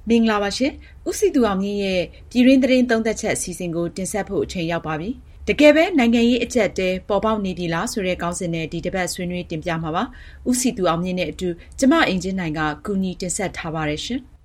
မင်္ဂလာပါရှင်။ဦးစီသူအောင်မြင့်ရဲ့ပြည်တွင်းသတင်းသုံးသပ်ချက်အစီအစဉ်ကိုတင်ဆက်ဖို့အချိန်ရောက်ပါပြီ။တကယ်ပဲနိုင်ငံရေးအကျပ်တဲပေါ်ပေါက်နေပြီလားဆိုတဲ့ခေါင်းစဉ်နဲ့ဒီတစ်ပတ်ဆွေးနွေးတင်ပြမှာပါ။ဦးစီသူအောင်မြင့်နဲ့အတူကျမအင်ဂျင်နိုင်ကကူညီတင်ဆက်ထားပါတယ်ရှင်။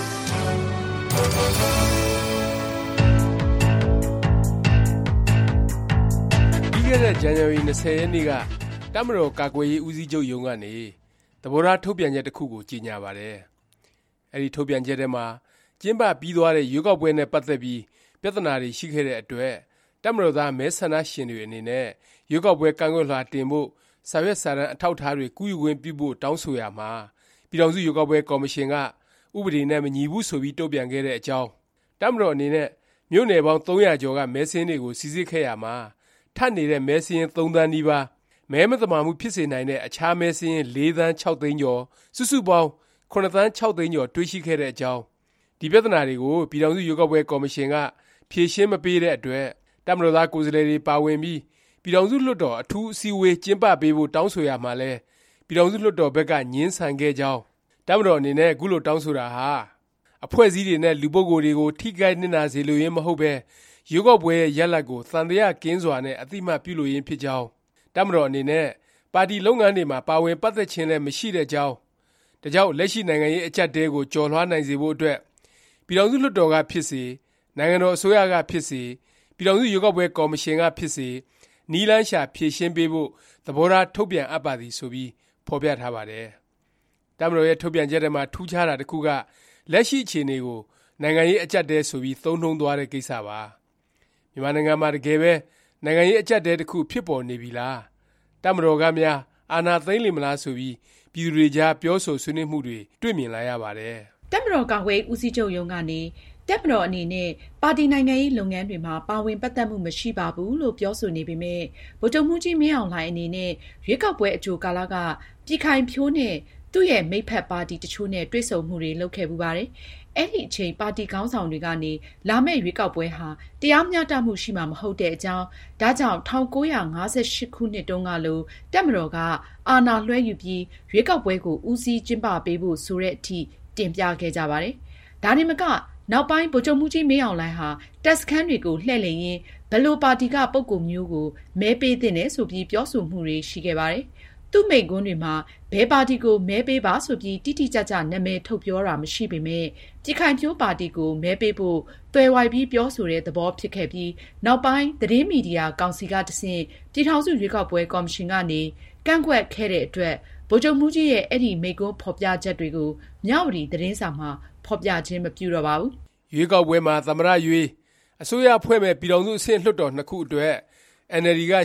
ပြီးခဲ့တဲ့ဇန်နဝါရီ20 ရက်နေ့ကတပ်မတော်ကာကွယ်ရေးဦးစီးချုပ်ရုံးကနေသဘောထားထုတ်ပြန်ချက်တစ်ခုကိုကြေညာပါတယ်။အဲဒီထုတ်ပြန်ချက်ထဲမှာကျင်းပပြီးသွားတဲ့ရွေးကောက်ပွဲနဲ့ပတ်သက်ပြီးပြဿနာတွေရှိခဲ့တဲ့အတွက်တပ်မတော်သားမဲဆန္ဒရှင်တွေအနေနဲ့ရွေးကောက်ပွဲကန့်ကွက်လွှာတင်ဖို့စာရွက်စာတမ်းအထောက်အထားတွေကူးယူခွင့်ပြုဖို့တောင်းဆိုရမှာပြည်ထောင်စုရွေးကောက်ပွဲကော်မရှင်ကဥပဒေနဲ့မညီဘူးဆိုပြီးတုံ့ပြန်ခဲ့တဲ့အကြောင်းတပ်မတော်အနေနဲ့မြို့နယ်ပေါင်း300ကျော်ကမဲဆင်းတွေကိုစီစစ်ခဲ့ရမှာထပ်နေတဲ့မဲဆင်း3 သန်းနီးပါးမဲမသမာမှုဖြစ်စေနိုင်တဲ့အခြားမဲဆင်း4 သန်း 6 သိန်းကျော်စုစုပေါင်း9 သန်း 6 သိန်းကျော်တွေ့ရှိခဲ့တဲ့အကြောင်းဒီပြဿနာတွေကိုပြည်ထောင်စုရွေးကောက်ပွဲကော်မရှင်ကဖြေရှင်းမပေးတဲ့အတွက်တပ်မတော်သားကိုယ်စားလှယ်တွေပါဝင်ပြီးပြည်ထောင်စုလွှတ်တော်အထူးအစည်းအဝေးကျင်းပပေးဖို့တောင်းဆိုရမှာလဲပြည်ထောင်စုလွှတ်တော်ဘက်ကငြင်းဆန်ခဲ့ကြောင်းတပ်မတော်အနေနဲ့အခုလိုတောင်းဆိုတာဟာအဖွဲ့အစည်းတွေနဲ့လူပုဂ္ဂိုလ်တွေကိုထိခိုက်နစ်နာစေလိုရင်းမဟုတ်ပဲရွေးကောက်ပွဲရဲ့ရလဒ်ကိုသံသယကင်းစွာနဲ့အတိမတ်ပြုလိုရင်းဖြစ်ကြောင်းတပ်မတော်အနေနဲ့ပါတီလုပ်ငန်းတွေမှာပါဝင်ပတ်သက်ခြင်းလည်းမရှိတဲ့ကြောင်းဒါကြောင့်လက်ရှိနိုင်ငံရေးအကျပ်တဲကိုကျော်လွှားနိုင်စေဖို့အတွက်ပြည်ထောင်စုလွှတ်တော်ကဖြစ်စေနိုင်ငံတော်အစိုးရကဖြစ်စေပြည်ထောင်စုရွေးကောက်ပွဲကော်မရှင်ကဖြစ်စေနီးလန်းရှာဖြေရှင်းပေးဖို့သဘောထားထုတ်ပြန်အပ်ပါသည်ဆိုပြီးဖော်ပြထားပါတယ်။တပ်မတော်ရဲ့ထုတ်ပြန်ချက်ထဲမှာထူးခြားတာတစ်ခုကလက်ရှိအခြေအနေကိုနိုင်ငံရေးအကျပ်တဲဆိုပြီးသုံးနှုန်းသွားတဲ့ကိစ္စပါ။မြန်မာနိုင်ငံမှာတကယ်ပဲနိုင်ငံရေးအကျပ်တဲတစ်ခုဖြစ်ပေါ်နေပြီလား။တပ်မတော်ကများအာဏာသိမ်းလိမ့်မလားဆိုပြီးပြည်သူတွေကြားပြောဆိုဆွေးနွေးမှုတွေတွေ့မြင်လာရပါတယ်။တပ်မတော်ကာကွယ်ရေးဦးစီးချုပ်ရုံးကနေတပ်မတော်အနေနဲ့ပါတီနိုင်ငံရေးလုပ်ငန်းတွေမှာပါဝင်ပတ်သက်မှုမရှိပါဘူးလို့ပြောဆိုနေပေမဲ့ဗိုလ်ချုပ်မှူးကြီးမင်းအောင်လှိုင်အနေနဲ့ရွေးကောက်ပွဲအကြိုကာလကပြည်ခိုင်ဖြိုးနဲ့သူ့ရဲ့မိတ်ဖက်ပါတီတချို့နဲ့တွေ့ဆုံမှုတွေလုပ်ခဲ့ပူပါတယ်။အဲ့ဒီအချိန်ပါတီခေါင်းဆောင်တွေကနေလာမယ့်ရွေးကောက်ပွဲဟာတရားမျှတမှုရှိမှာမဟုတ်တဲ့အကြောင်းဒါကြောင့်1958ခုနှစ်တုန်းကလိုတပ်မတော်ကအာဏာလွှဲယူပြီးရွေးကောက်ပွဲကိုဦးစီးကျင်းပပေးဖို့ဆိုတဲ့အထိတင်ပြခဲ့ကြပါတယ်။ဒါနဲ့မကနောက်ပိုင်းဗိုလ်ချုပ်မှူးကြီးမင်းအောင်လှိုင်ဟာတပ်စခန်းတွေကိုလှည့်လည်ရင်းဘယ်လိုပါတီကပုဂ္ဂိုလ်မျိုးကိုမဲပေးသင့်တယ်ဆိုပြီးပြောဆိုမှုတွေရှိခဲ့ပါတယ်။သူ့မိန့်ခွန်းတွေမှာဘယ်ပါတီကိုမဲပေးပါဆိုပြီးတိတိကျကျနာမည်ထုတ်ပြောတာမရှိပေမဲ့ပြည်ခိုင်ဖြိုးပါတီကိုမဲပေးဖို့သွယ်ဝိုက်ပြီးပြောဆိုတဲ့သဘောဖြစ်ခဲ့ပြီးနောက်ပိုင်းသတင်းမီဒီယာကောင်စီကတဆင့်ပြည်ထောင်စုရွေးကောက်ပွဲကော်မရှင်ကနေကန့်ကွက်ခဲ့တဲ့အတွက်ဗိုလ်ချုပ်မှူးကြီးရဲ့အဲ့ဒီမိန့်ခွန်းဖော်ပြချက်တွေကိုမြဝတီသတင်းစာမှာဖော်ပြခြင်းမပြုတော့ပါဘူး။ရွေးကောက်ပွဲမှာသမ္မတရွေးအစိုးရဖွဲ့မဲ့ပြည်ထောင်စုအဆင့်လွှတ်တော်2ခုအတွက် NLD က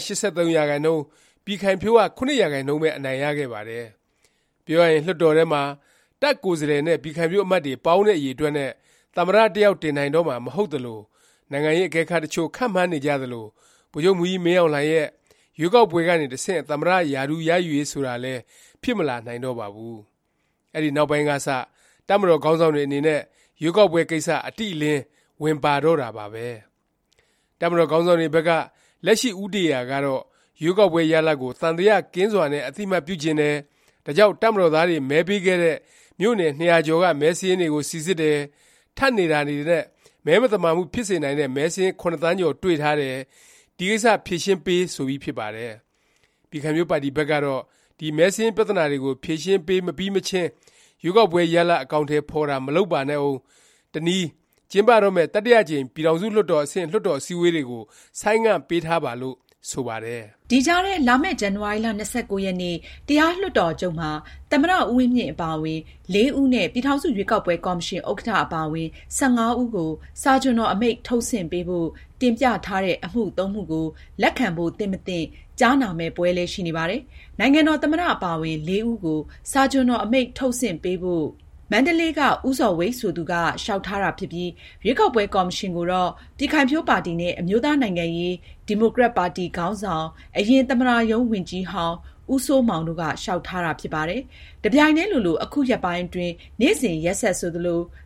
83% ပြည်ခိုင်ဖြိုးက 9% ပဲအနိုင်ရခဲ့ပါတယ်။ပြောရရင်လွှတ်တော်ထဲမှာတပ်ကိုယ်စားလှယ်နဲ့ပြည်ခိုင်ဖြိုးအမတ်တွေပေါင်းတဲ့အရေအတွက်နဲ့သမ္မတတယောက်တင်နိုင်တော့မှာမဟုတ်သလိုနိုင်ငံရေးအကဲခတ်တချို့ခန့်မှန်းနေကြသလိုဗိုလ်ချုပ်မှူးကြီးမင်းအောင်လှိုင်ရဲ့ရွေးကောက်ပွဲကနေတဆင့်သမ္မတရာထူးရယူရေးဆိုတာလဲဖြစ်မလာနိုင်တော့ပါဘူး။အဲ့ဒီနောက်ပိုင်းကစတပ်မတော်ခေါင်းဆောင်တွေအနေနဲ့ရွေးကောက်ပွဲကိစ္စအတိအလင်းဝင်ပါတော့တာပါပဲ။တပ်မတော်ခေါင်းဆောင်တွေဘက်ကလက်ရှိဥတေယာကတော့ရွေးကောက်ပွဲရလဒ်ကိုသံသယကင်းစွာနဲ့အတိမတ်ပြုခြင်းတယ်။ဒါကြောင့်တပ်မတော်သားတွေမဲပေးခဲ့တဲ့မြို့နယ်200ကျော်ကမဲစင်းတွေကိုစီစစ်တယ်။ထပ်နေတာနေတဲ့မဲမသမာမှုဖြစ်စေနိုင်တဲ့မဲစင်း9 သန်းကျော်တွေ့ထားတယ်။ဒီကိစ္စဖြေရှင်းပေးဆိုပြီးဖြစ်ပါတယ်။ပြည်ခိုင်ဖြိုးပါတီဘက်ကတော့ဒီမဲစင်းပြဿနာတွေကိုဖြေရှင်းပေးမပြီးမချင်းရွေးကောက်ပွဲရလဒ်အကောင့်ထဲဖော်တာမလုပ်ပါနဲ့အောင်တနည်းကျင်းပတော့မဲ့တတိယကြိမ်ပြည်ထောင်စုလွှတ်တော်အဆင့်လွှတ်တော်အစည်းအဝေးတွေကိုဆိုင်းငံ့ပေးထားပါလို့ဆိုပါတယ်။ဒီကြားထဲလာမယ့်ဇန်နဝါရီလ29ရက်နေ့တရားလွှတ်တော်ချုပ်မှာသမ္မတဦးဝင်းမြင့်အပါအဝင်4ဦးနဲ့ပြည်ထောင်စုရွေးကောက်ပွဲကော်မရှင်ဥက္ကဋ္ဌအပါအဝင်15ဦးကိုစာချွန်တော်အမိန့်ထုတ်ဆင့်ပေးဖို့တင်ပြထားတဲ့အမှု3မှုကိုလက်ခံဖို့သင့်မသင့်ကြားနာမဲ့ပွဲလေးရှိနေပါတယ်။နိုင်ငံတော်သမ္မတအပါအဝင်4ဦးကိုစာချွန်တော်အမိန့်ထုတ်ဆင့်ပေးဖို့မန္တလေးကဦးစောဝိတ်ဆိုသူကလျှောက်ထားတာဖြစ်ပြီးရွေးကောက်ပွဲကော်မရှင်ကိုတော့ပြည်ခိုင်ဖြိုးပါတီနဲ့အမျိုးသားနိုင်ငံရေးဒီမိုကရက်ပါတီခေါင်းဆောင်အရင်သမ္မတရုံးဝန်ကြီးဟောင်းဦးစိုးမောင်တို့ကလျှောက်ထားတာဖြစ်ပါတယ်။တပြိုင်တည်းလိုအခုရက်ပိုင်းအတွင်းနေ့စဉ်ရက်ဆက်ဆိုသလို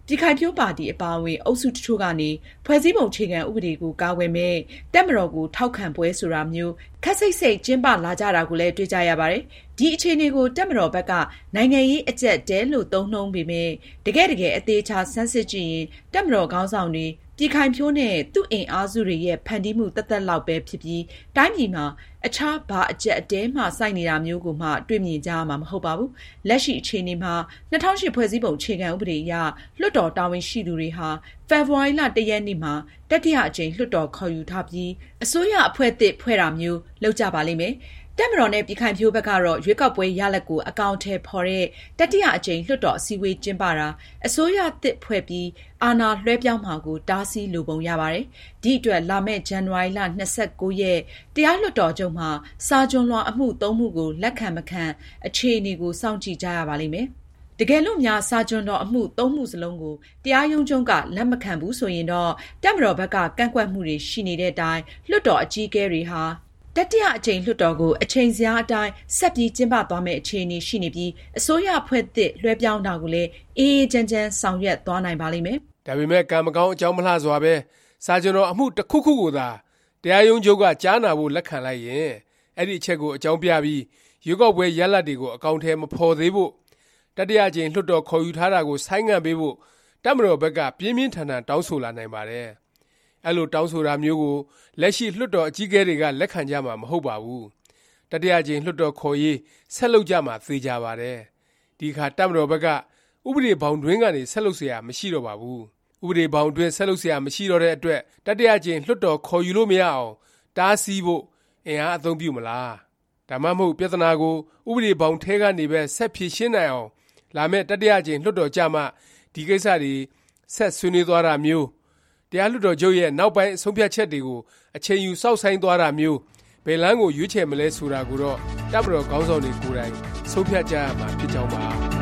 ပြည်ခိုင်ဖြိုးပါတီအပါအဝင်အုပ်စုတချို့ကနေဖွဲ့စည်းပုံအခြေခံဥပဒေကိုကာကွယ်မဲ့တပ်မတော်ကိုထောက်ခံပွဲဆိုတာမျိုးခက်စိတ်စိတ်ကျင်းပလာကြတာကိုလည်းတွေ့ကြရပါတယ်။ဒီအခြေအနေကိုတပ်မတော်ဘက်ကနိုင်ငံရေးအကျပ်တဲလို့သုံးနှုန်းပေမဲ့တကယ်အသေးချာဆန်းစစ်ကြည့်ရင်တပ်မတော်ခေါင်းဆောင်တွေပြည်ခိုင်ဖြိုးနဲ့သူ့အင်အားစုတွေရဲ့ဖန်တီးမှုသက်လောက်ပဲဖြစ်ပြီးတိုင်းပြည်မှာအခြားဘာအကျက်အတဲမှစိုက်နေတာမျိုးကိုမှတွေ့မြင်ကြရမှာမဟုတ်ပါဘူး။လက်ရှိအခြေအနေမှာ2008ဖွဲ့စည်းပုံအခြေခံဥပဒေအရလွှတ်တော်တာဝန်ရှိသူတွေဟာဖေဖော်ဝါရီလ1 ရက်နေ့မှာတတိယအကြိမ်လွှတ်တော်ခေါ်ယူထားပြီးအစိုးရအဖွဲ့သစ်ဖွဲ့တာမျိုးလုပ်ကြပါလိမ့်မယ်။တပ်မတော်နဲ့ပြည်ခိုင်ဖြိုးဘက်ကတော့ရွေးကောက်ပွဲရလဒ်ကိုအကောင်အထည်ဖော်တဲ့တတိယအကြိမ်လွှတ်တော်အစည်းအဝေးကျင်းပတာအစိုးရသစ်ဖွဲ့ပြီးအာဏာလွှဲပြောင်းမှာကိုတားဆီးလိုပုံရပါတယ်။ဒီအတွက်လာမယ့်ဇန်နဝါရီလ29ရက်တရားလွှတ်တော်ချုပ်မှာစာကျွန်းလွှာအမှု3မှုကိုလက်ခံမခံအခြေအနေကိုစောင့်ကြည့်ကြရပါလိမ့်မယ်။တကယ်လို့များစာကျွန်းတော်အမှု3မှုစလုံးကိုတရားရုံးချုပ်ကလက်မခံဘူးဆိုရင်တော့တပ်မတော်ဘက်ကကန့်ကွက်မှုတွေရှိနေတဲ့အတိုင်းလွှတ်တော်အကြီးအကဲတွေဟာတတိယအကြိမ်လွှတ်တော်ကိုအချိန်စရာအတိုင်းဆက်ပြီးကျင်းပသွားမယ့်အခြေအနေရှိနေပြီးအစိုးရအဖွဲ့သစ်လွှဲပြောင်းတာကိုလည်းအေးအေးချမ်းချမ်းဆောင်ရွက်သွားနိုင်ပါလိမ့်မယ်။ဒါပေမဲ့ကံမကောင်းအကြောင်းမလှစွာပဲစာကျွန်တော်အမှုတစ်ခုခုကိုသာတရားရုံးချုပ်ကကြားနာဖို့လက်ခံလိုက်ရင်အဲ့ဒီအချက်ကိုအကြောင်းပြပြီးရွေးကောက်ပွဲရလဒ်တွေကိုအကောင်အထည်မဖော်သေးဖို့တတိယအကြိမ်လွှတ်တော်ခေါ်ယူထားတာကိုဆိုင်းငံ့ပေးဖို့တပ်မတော်ဘက်ကပြင်းပြင်းထန်ထန်တောင်းဆိုလာနိုင်ပါတယ်။အဲ့လိုတောင်းဆိုတာမျိုးကိုလက်ရှိလွှတ်တော်အကြီးအကဲတွေကလက်ခံကြမှာမဟုတ်ပါဘူး။တတိယအကြိမ်လွှတ်တော်ခေါ်ရေးဆက်လုပ်ကြမှာသေချာပါတယ်။ဒီခါတပ်မတော်ဘက်ကဥပဒေဘောင်တွင်းကနေဆက်လုပ်เสียမရှိတော့ပါဘူး။ဥပဒေဘောင်တွင်းဆက်လုပ်เสียမရှိတော့တဲ့အတွက်တတိယအကြိမ်လွှတ်တော်ခေါ်ယူလို့မရအောင်တားဆီးဖို့အင်အားအသုံးပြုမလား။ဒါမှမဟုတ်ပြဿနာကိုဥပဒေဘောင်ထဲကနေပဲဆက်ဖြေရှင်းနိုင်အောင်လာမယ့်တတိယအကြိမ်လွှတ်တော်ကြမှာဒီကိစ္စတွေဆက်ဆွေးနွေးသွားတာမျိုးတရားလွှတ်တော်ချုပ်ရဲ့နောက်ပိုင်းဆုံးဖြတ်ချက်တွေကိုအချိန်ယူစောင့်ဆိုင်သွားတာမျိုးဘယ်လမ်းကိုရွေးချယ်မလဲဆိုတာကိုတော့တပ်မတော်ခေါင်းဆောင်တွေကိုယ်တိုင်ဆုံးဖြတ်ကြရမှာဖြစ်ကြောင်းပါ